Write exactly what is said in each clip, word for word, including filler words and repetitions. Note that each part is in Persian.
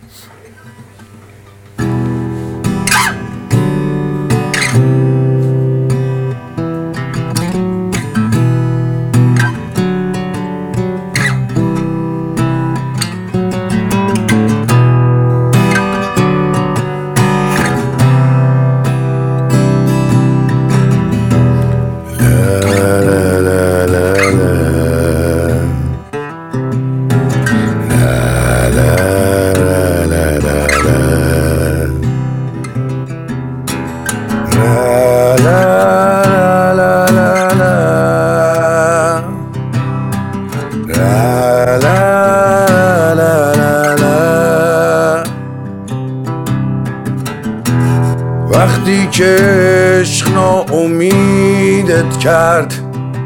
وقتی که عشق ناامیدت کرد،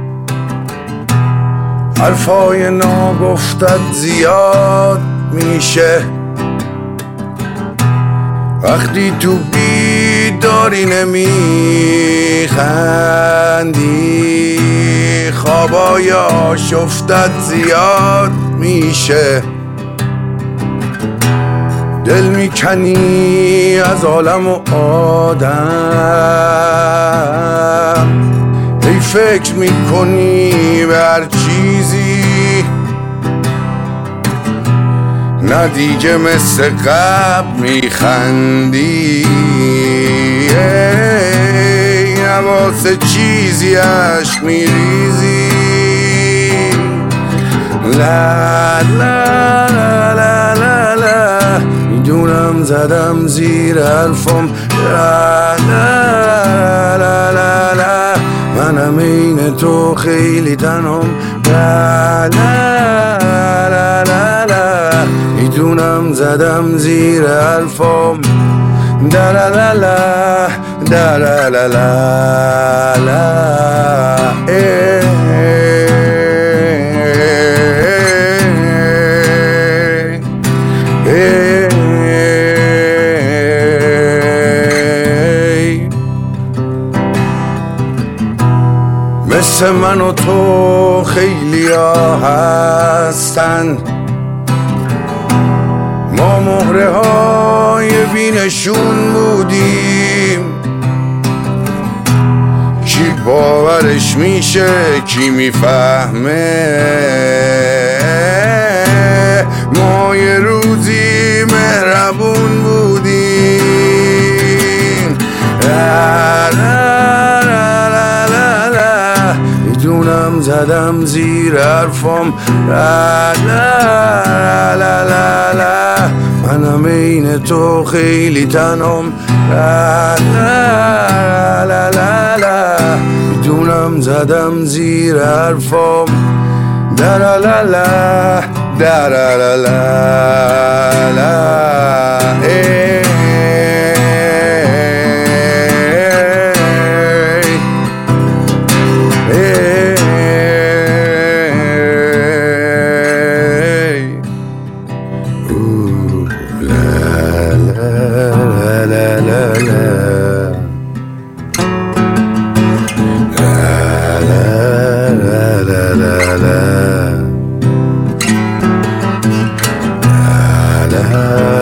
حرفای ناگفتت زیاد میشه. وقتی تو بیداری نمیخندی، خوابای آشفتت زیاد میشه. دل میکنی از عالم و آدم، ای فکر میکنی به هر چیزی، نه دیگه مثل قبل میخندی. ای نه واسه چیزی عشق میریزی. لا لا لا لا لا لا، میدونم زدم زیر حرفم. لا لا لا لا لا، منم این تو خیلی تنهم. لا لا لا لا لا، میدونم زدم زیر حرفم. دا لا لا لا دا لا لا لا لا. مثل من و تو خیلی ها هستن، ما مهره های بینشون بودیم. کی باورش میشه، کی میفهمه؟ ما یه روزی مهربون بودیم. لا لا لا لا لا، میدونم زدم زیر حرفم. لا لا لا لا لا، منم این تو خیلی تنهم. لا لا لا لا لا، میدونم زدم زیر حرفم. دا لا لا لا دا لا لا لا لا. La